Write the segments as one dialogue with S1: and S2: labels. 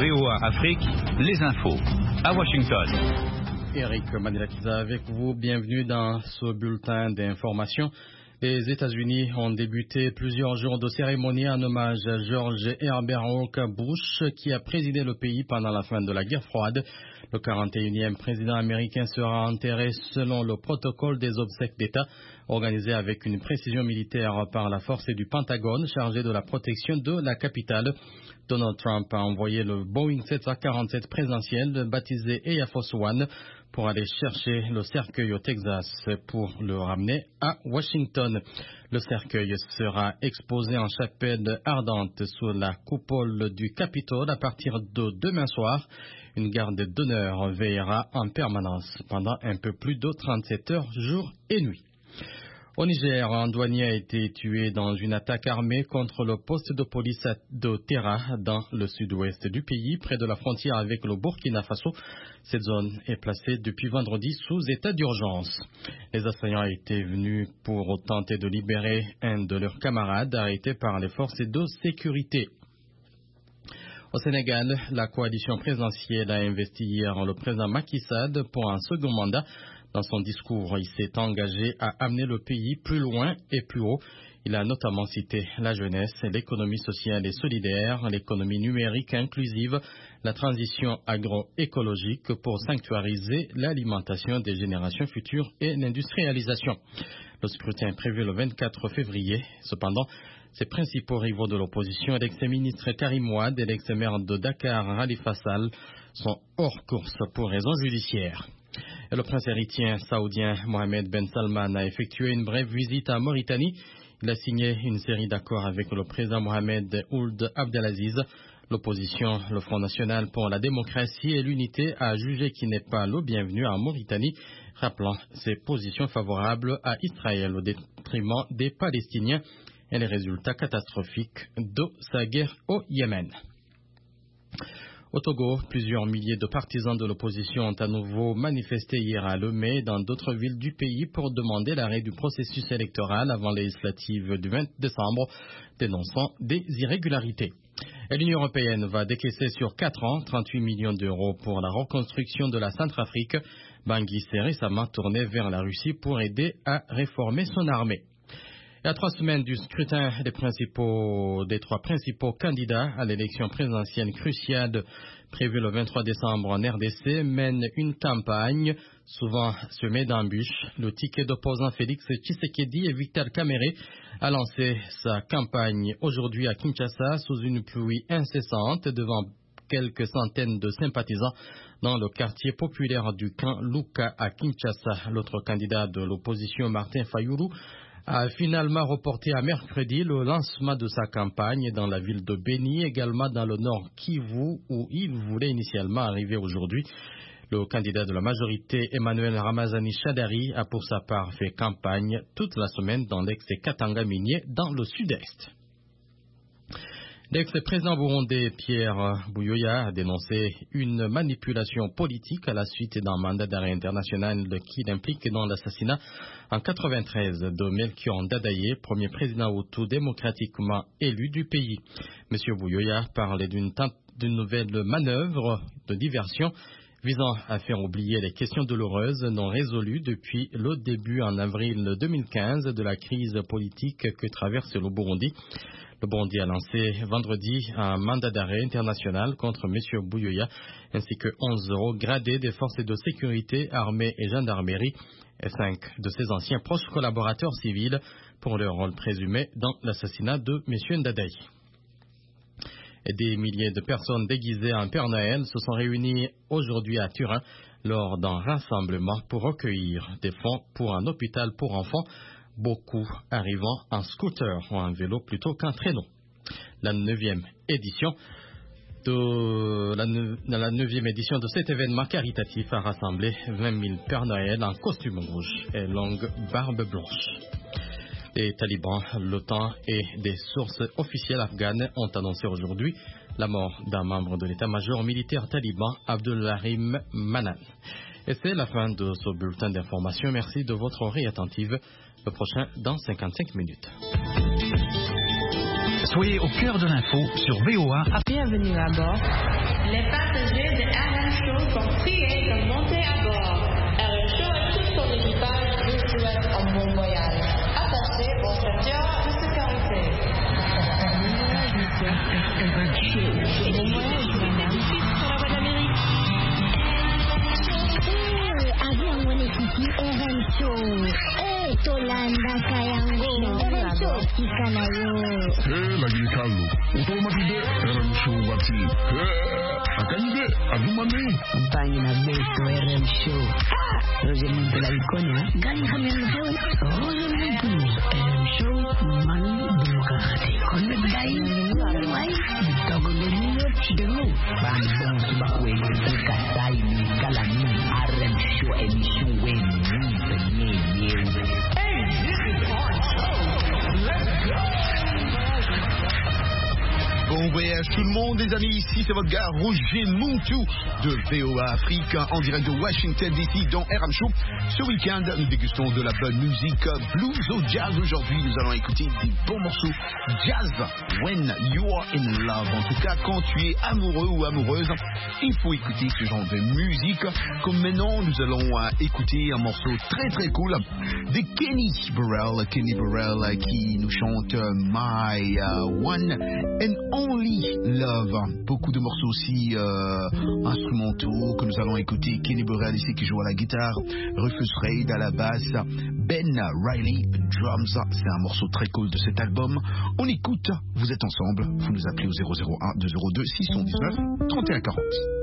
S1: VOA Afrique, les infos. À Washington.
S2: Eric Manilakiza avec vous. Bienvenue dans ce bulletin d'information. Les États-Unis ont débuté plusieurs jours de cérémonie en hommage à George Herbert Walker Bush, qui a présidé le pays pendant la fin de la guerre froide. Le 41e président américain sera enterré selon le protocole des obsèques d'État, organisé avec une précision militaire par la force du Pentagone chargée de la protection de la capitale. Donald Trump a envoyé le Boeing 747 présidentiel baptisé Air Force One pour aller chercher le cercueil au Texas pour le ramener à Washington. Le cercueil sera exposé en chapelle ardente sous la coupole du Capitole à partir de demain soir. Une garde d'honneur veillera en permanence pendant un peu plus de 37 heures, jour et nuit. Au Niger, un douanier a été tué dans une attaque armée contre le poste de police de Terra dans le sud-ouest du pays, près de la frontière avec le Burkina Faso. Cette zone est placée depuis vendredi sous état d'urgence. Les assaillants étaient venus pour tenter de libérer un de leurs camarades arrêté par les forces de sécurité. Au Sénégal, la coalition présidentielle a investi hier le président Macky Sall pour un second mandat. Dans son discours, il s'est engagé à amener le pays plus loin et plus haut. Il a notamment cité la jeunesse, l'économie sociale et solidaire, l'économie numérique inclusive, la transition agroécologique pour sanctuariser l'alimentation des générations futures et l'industrialisation. Le scrutin est prévu le 24 février. Cependant, ses principaux rivaux de l'opposition, l'ex-ministre Karim Wade et l'ex-maire de Dakar, Khalifa Sall, sont hors course pour raisons judiciaires. Et le prince héritier saoudien Mohammed Ben Salman a effectué une brève visite à Mauritanie. Il a signé une série d'accords avec le président Mohamed Ould Abdelaziz. L'opposition, le Front national pour la démocratie et l'unité, a jugé qu'il n'est pas le bienvenu en Mauritanie, rappelant ses positions favorables à Israël au détriment des Palestiniens et les résultats catastrophiques de sa guerre au Yémen. Au Togo, plusieurs milliers de partisans de l'opposition ont à nouveau manifesté hier à Lomé et dans d'autres villes du pays pour demander l'arrêt du processus électoral avant les législatives du 20 décembre, dénonçant des irrégularités. Et l'Union européenne va décaisser sur 4 ans 38 millions d'euros pour la reconstruction de la Centrafrique. Bangui s'est récemment tourné vers la Russie pour aider à réformer son armée. Et à 3 semaines du scrutin des trois principaux candidats à l'élection présidentielle cruciale prévue le 23 décembre en RDC mène une campagne souvent semée d'embûches. Le ticket d'opposant Félix Tshisekedi et Vital Kamerhe a lancé sa campagne aujourd'hui à Kinshasa sous une pluie incessante devant quelques centaines de sympathisants dans le quartier populaire du camp Luka à Kinshasa. L'autre candidat de l'opposition, Martin Fayulu, a finalement reporté à mercredi le lancement de sa campagne dans la ville de Beni, également dans le nord Kivu, où il voulait initialement arriver aujourd'hui. Le candidat de la majorité, Emmanuel Ramazani Shadari, a pour sa part fait campagne toute la semaine dans l'ex-Katanga minier dans le sud-est. L'ex-président burundais Pierre Buyoya a dénoncé une manipulation politique à la suite d'un mandat d'arrêt international qui l'implique dans l'assassinat en 1993 de Melchior Ndadaye, premier président hutu démocratiquement élu du pays. M. Buyoya parlait d'une nouvelle manœuvre de diversion visant à faire oublier les questions douloureuses non résolues depuis le début en avril 2015 de la crise politique que traverse le Burundi. Le Burundi a lancé vendredi un mandat d'arrêt international contre M. Buyoya ainsi que 11 hauts gradés des forces de sécurité, armée et gendarmerie et 5 de ses anciens proches collaborateurs civils pour leur rôle présumé dans l'assassinat de M. Ndadaye. Et des milliers de personnes déguisées en Père Noël se sont réunies aujourd'hui à Turin lors d'un rassemblement pour recueillir des fonds pour un hôpital pour enfants, beaucoup arrivant en scooter ou en vélo plutôt qu'en traîneau. La 9e édition de cet événement caritatif a rassemblé 20 000 Pères Noël en costume rouge et longue barbe blanche. Les talibans, l'OTAN et des sources officielles afghanes ont annoncé aujourd'hui la mort d'un membre de l'état-major militaire taliban, Abdulrahim Manan. Et c'est la fin de ce bulletin d'information. Merci de votre oreille attentive. Le prochain dans 55 minutes.
S1: Soyez au cœur de l'info sur VOA.
S3: Bienvenue à bord. Les passagers de RM Show sont priés de monter à bord. RM Show et tout son équipage vous souhaitent un bon voyage. Attachez vos ceintures de sécurité. RM Show. Bon voyage, madame. Sur la voie d'Amérique.
S4: Avion Monekiki RM Show. Tolanda Kayango. RM Show. Ikanayo.
S5: Lagi kalu. Otomatide RM Show wati. Akanyide adumane.
S6: Mpanye na beso RM Show. Roger Muntu la ikonya.
S4: Gani kami ang show?
S6: Roger Muntu. RM Show mani demokrasi. Konde dai wai. Togo leniyo chidelo. Bandong subakwe ika dai ni galani. RM Show emission wen ni penye yewe.
S3: Hey, this is our show. Let's go.
S7: Bon voyage tout le monde les amis, ici c'est votre gars Roger Muntu de VOA Afrique en direct de Washington DC dans RM Show. Ce week-end nous dégustons de la bonne musique blues au jazz. Aujourd'hui nous allons écouter des bons morceaux jazz when you are in love. En tout cas quand tu es amoureux ou amoureuse, il faut écouter ce genre de musique. Comme maintenant nous allons écouter un morceau très très cool de Kenny Burrell qui nous chante My One and Only Love. Beaucoup de morceaux aussi instrumentaux que nous allons écouter. Kenny Burrell ici qui joue à la guitare, Rufus Reid à la basse, Ben Riley drums. C'est un morceau très cool de cet album. On écoute, vous êtes ensemble, vous nous appelez au 001 202 619 31 40.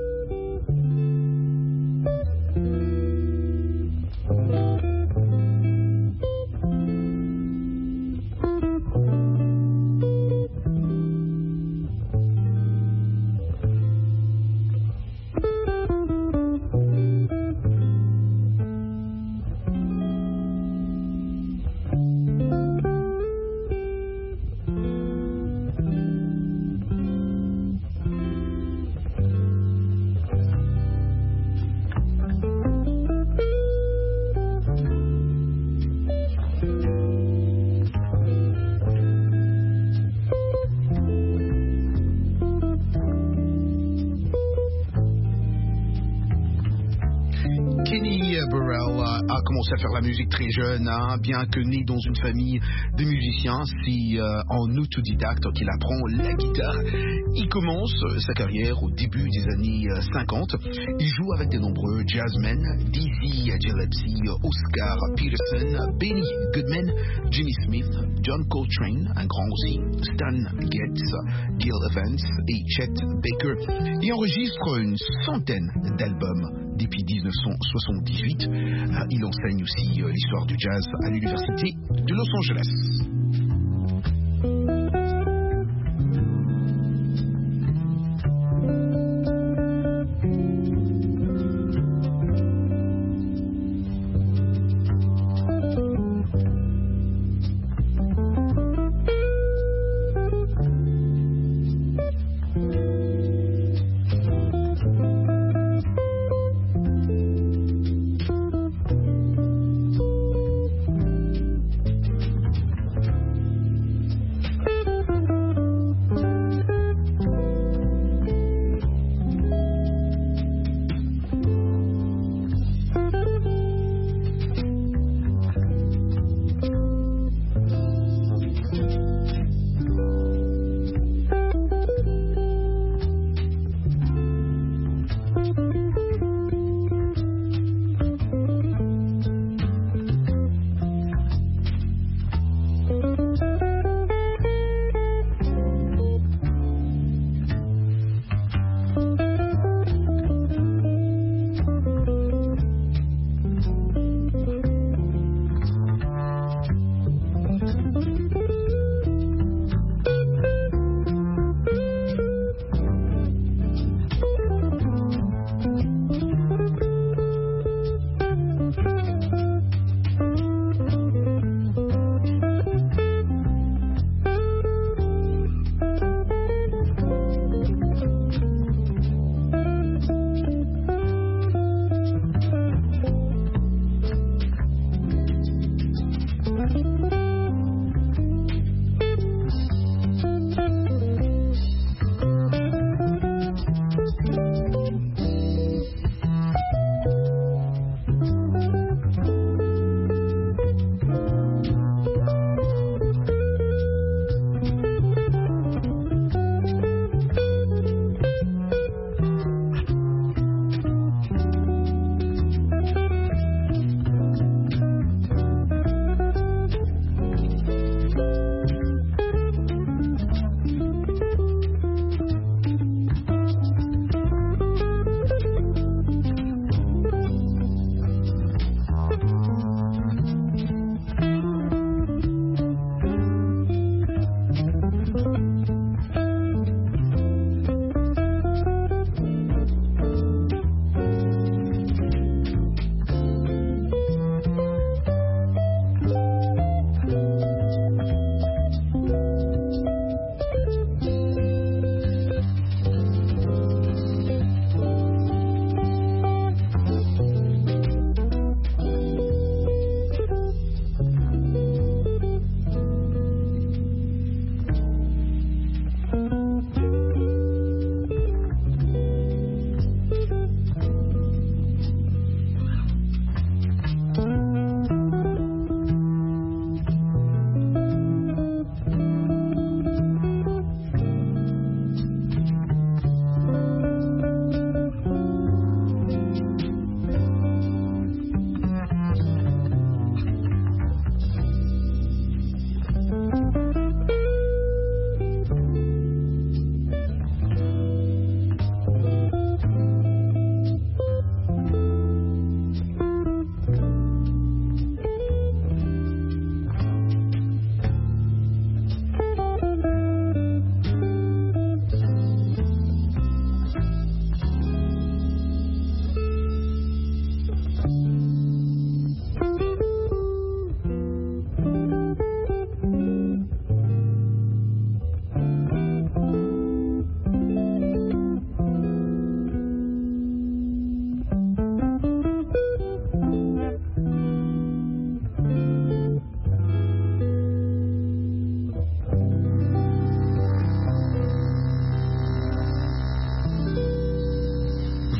S7: A commencé à faire la musique très jeune, hein, bien que né dans une famille de musiciens, c'est en autodidacte qu'il apprend la guitare. Il commence sa carrière au début des années 50. Il joue avec de nombreux jazzmen, Dizzy Gillespie, Oscar Peterson, Benny Goodman, Jimmy Smith, John Coltrane, un grand aussi, Stan Getz, Gil Evans et Chet Baker. Il enregistre une centaine d'albums depuis 1978. Il enseigne aussi l'histoire du jazz à l'université de Los Angeles.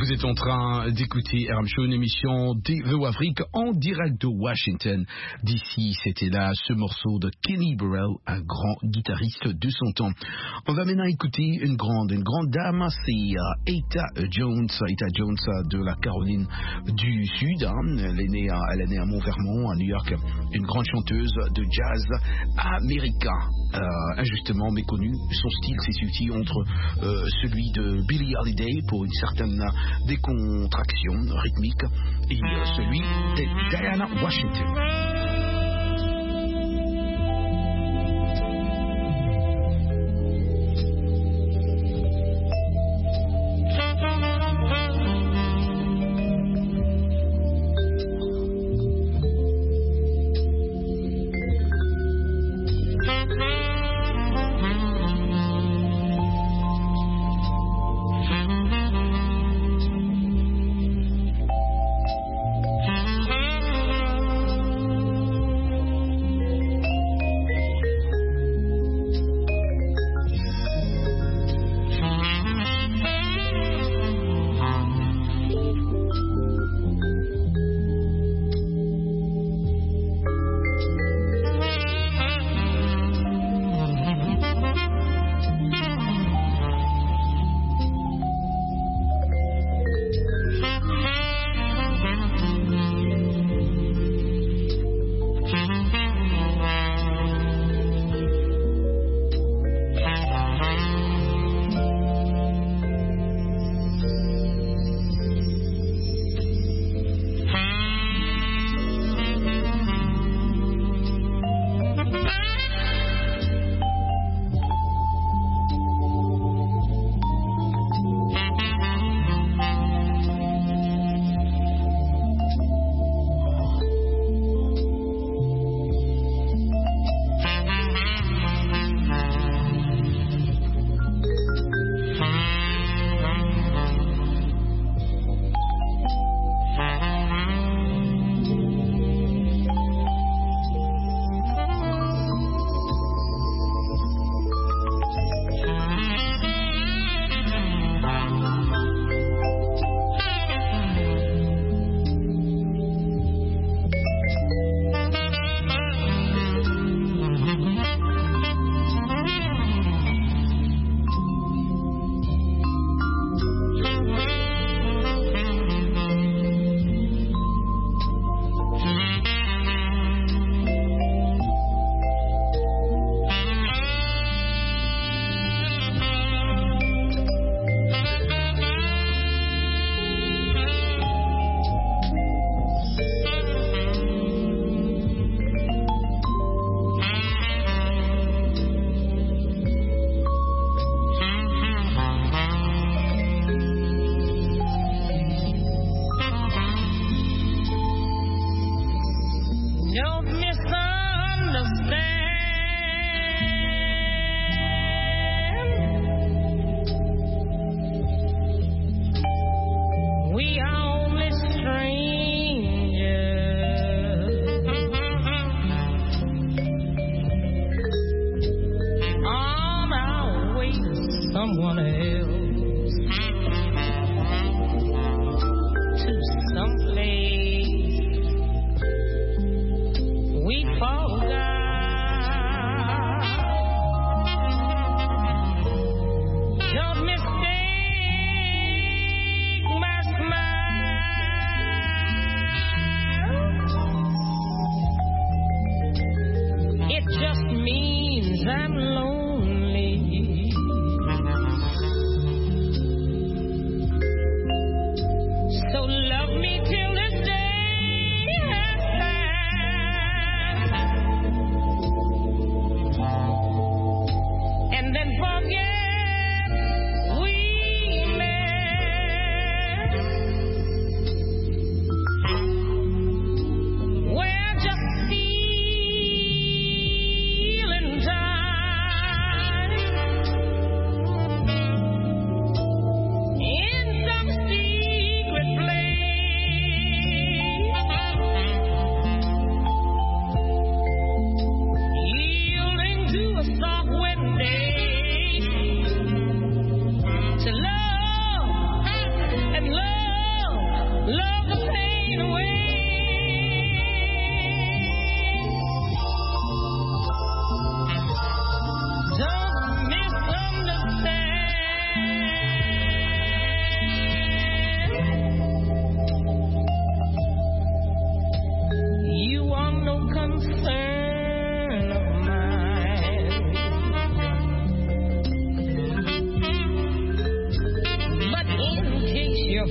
S7: Vous êtes en train d'écouter RM Show, une émission de VOA Afrique en direct de Washington. D'ici, c'était là ce morceau de Kenny Burrell, un grand guitariste de son temps. On va maintenant écouter une grande dame, c'est Etta Jones de la Caroline du Sud. Elle est née à Mont-Vermont, à New York, une grande chanteuse de jazz américain, injustement méconnue. Son style s'est situé entre celui de Billie Holiday pour une certaine décontraction rythmique et celui de Diana Washington.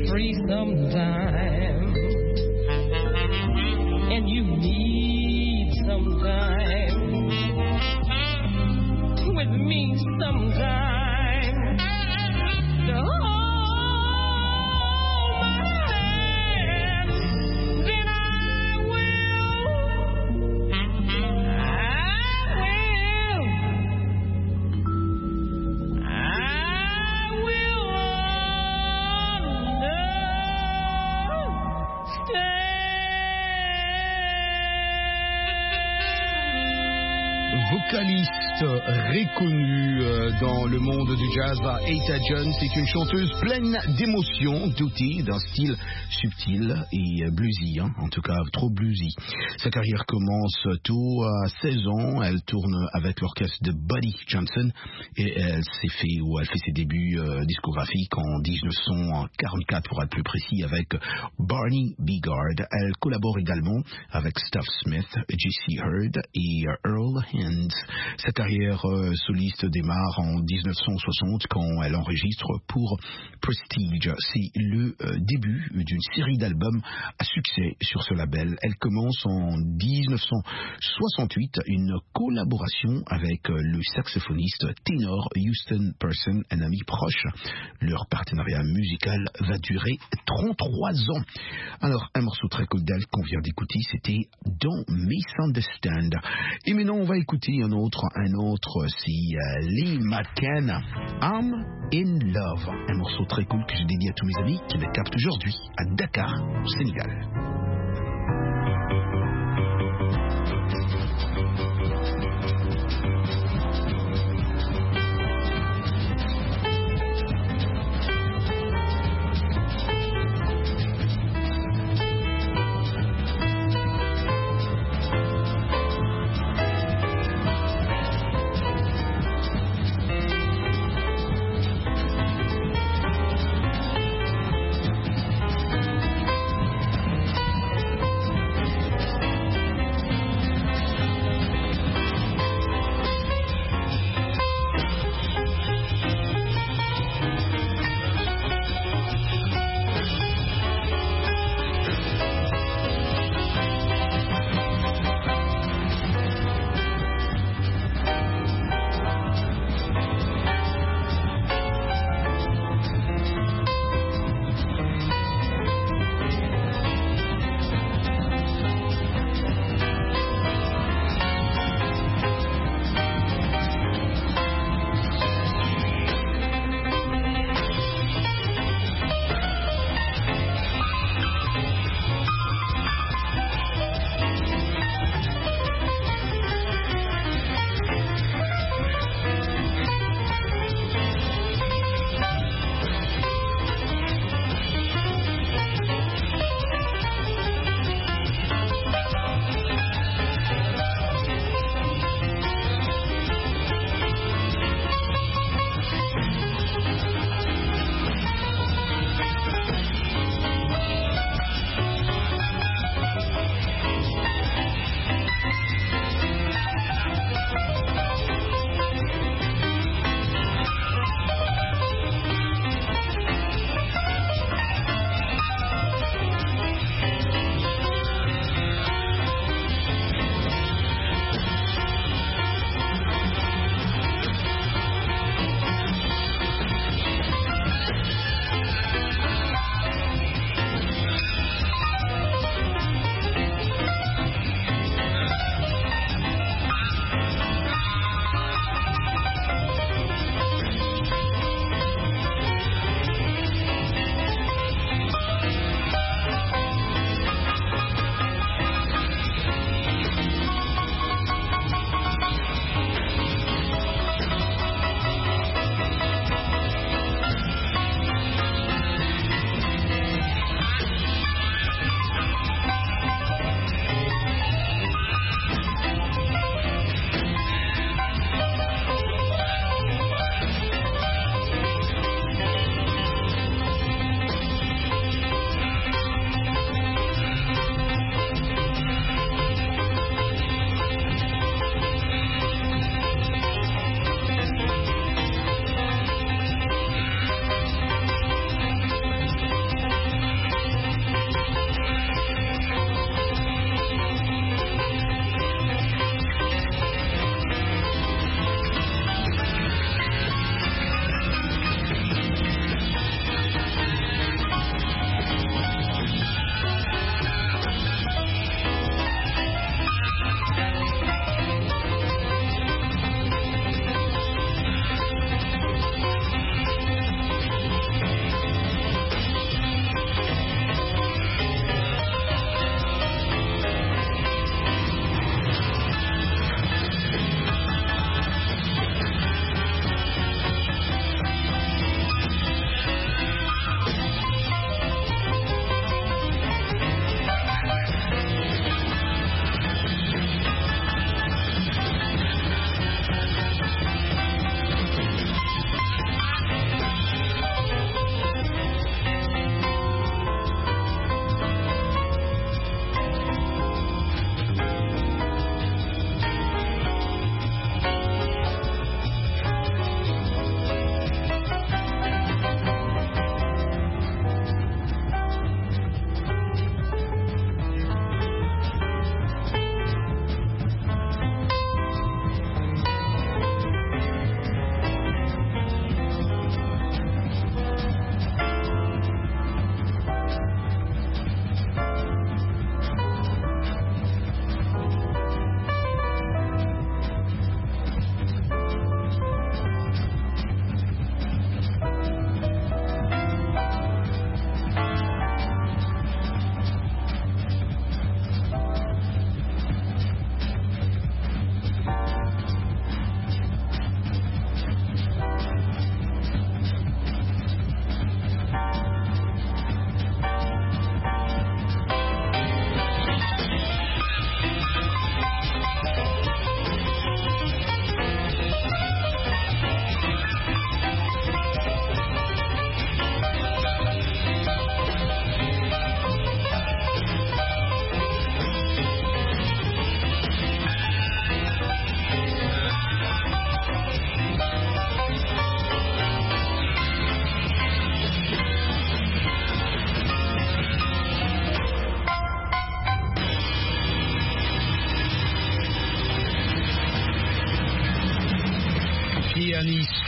S8: free sometime, and you need some time with me sometime to hold my hand, then I will
S7: vocaliste reconnue dans le monde du jazz, Etta Jones est une chanteuse pleine d'émotions, dotée d'un style subtil et bluesy, en tout cas trop bluesy. Sa carrière commence tôt, à 16 ans, elle tourne avec l'orchestre de Buddy Johnson et elle fait ses débuts discographiques en 1944 pour être plus précis avec Barney Bigard. Elle collabore également avec Stuff Smith, J.C. Heard et Earl Hines. Sa carrière soliste démarre en 1960 quand elle enregistre pour Prestige. C'est le début d'une série d'albums à succès sur ce label. Elle commence en 1968 une collaboration avec le saxophoniste ténor Houston Person, un ami proche. Leur partenariat musical va durer 33 ans. Alors, un morceau très cool d'elle qu'on vient d'écouter, c'était Don't Misunderstand. Et maintenant, on va écouter un autre, c'est Lee McCann, I'm in Love. Un morceau très cool que j'ai dédié à tous mes amis qui me captent aujourd'hui à Dakar, au Sénégal.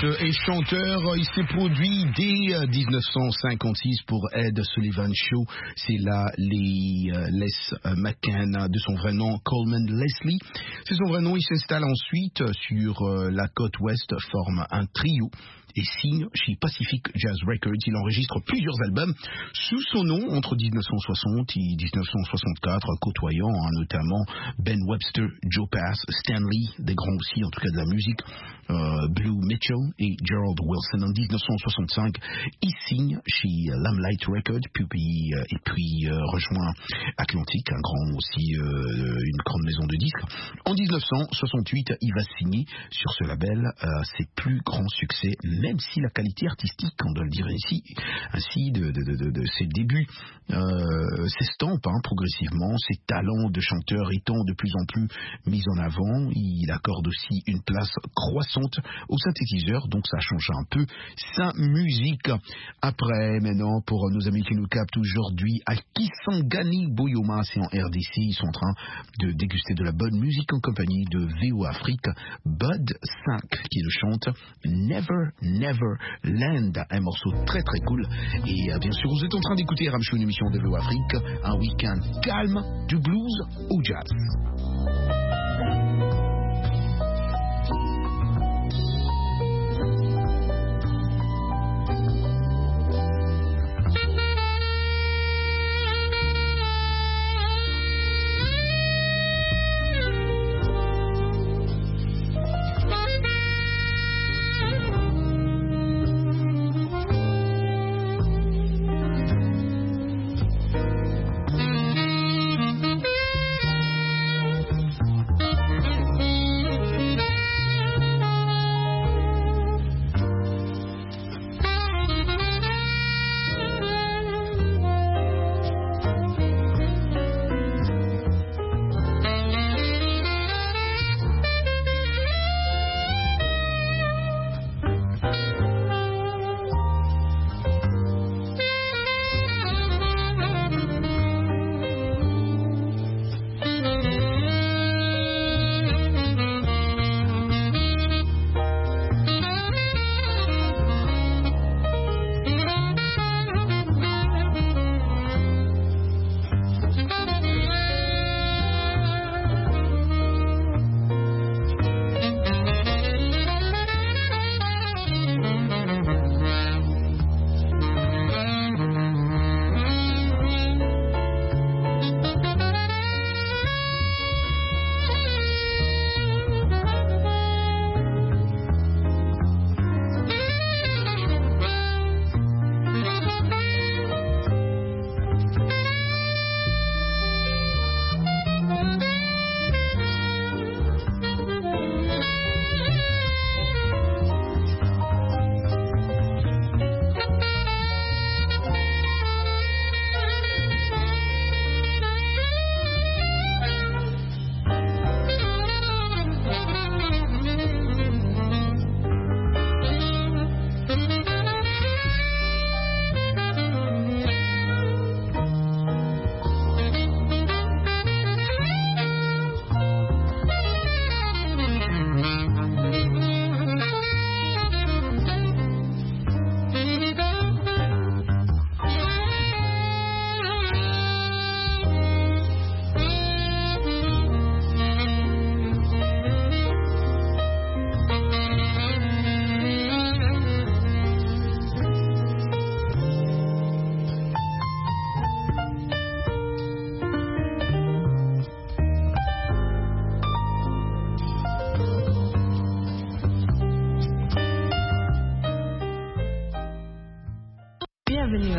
S7: et chanteur. Il s'est produit dès 1956 pour Ed Sullivan Show. C'est là Les McCann, de son vrai nom Coleman Leslie. C'est son vrai nom. Il s'installe ensuite sur la côte ouest, forme un trio et signe chez Pacific Jazz Records. Il enregistre plusieurs albums sous son nom entre 1960 et 1964, côtoyant notamment Ben Webster, Joe Pass, Stan Lee, des grands aussi en tout cas de la musique, Blue Mitchell et Gerald Wilson. En 1965, il signe chez Limelight Records, puis rejoint Atlantic, une grande maison de disques. En 1968, il va signer sur ce label ses plus grands succès, même si la qualité artistique, on doit le dire ainsi de ses débuts s'estompe progressivement, ses talents de chanteur étant de plus en plus mis en avant. Il accorde aussi une place croissante au synthétiseur, donc ça change un peu sa musique. Après, maintenant, pour nos amis qui nous captent aujourd'hui, à Kisangani Boyoma, c'est en RDC, ils sont en train de déguster de la bonne musique en compagnie de VO Afrique, Bud 5 qui le chante Never Never Land, un morceau très très cool. Et bien sûr, vous êtes en train d'écouter Ramchou, une émission de VO Afrique, un week-end calme, du blues au jazz.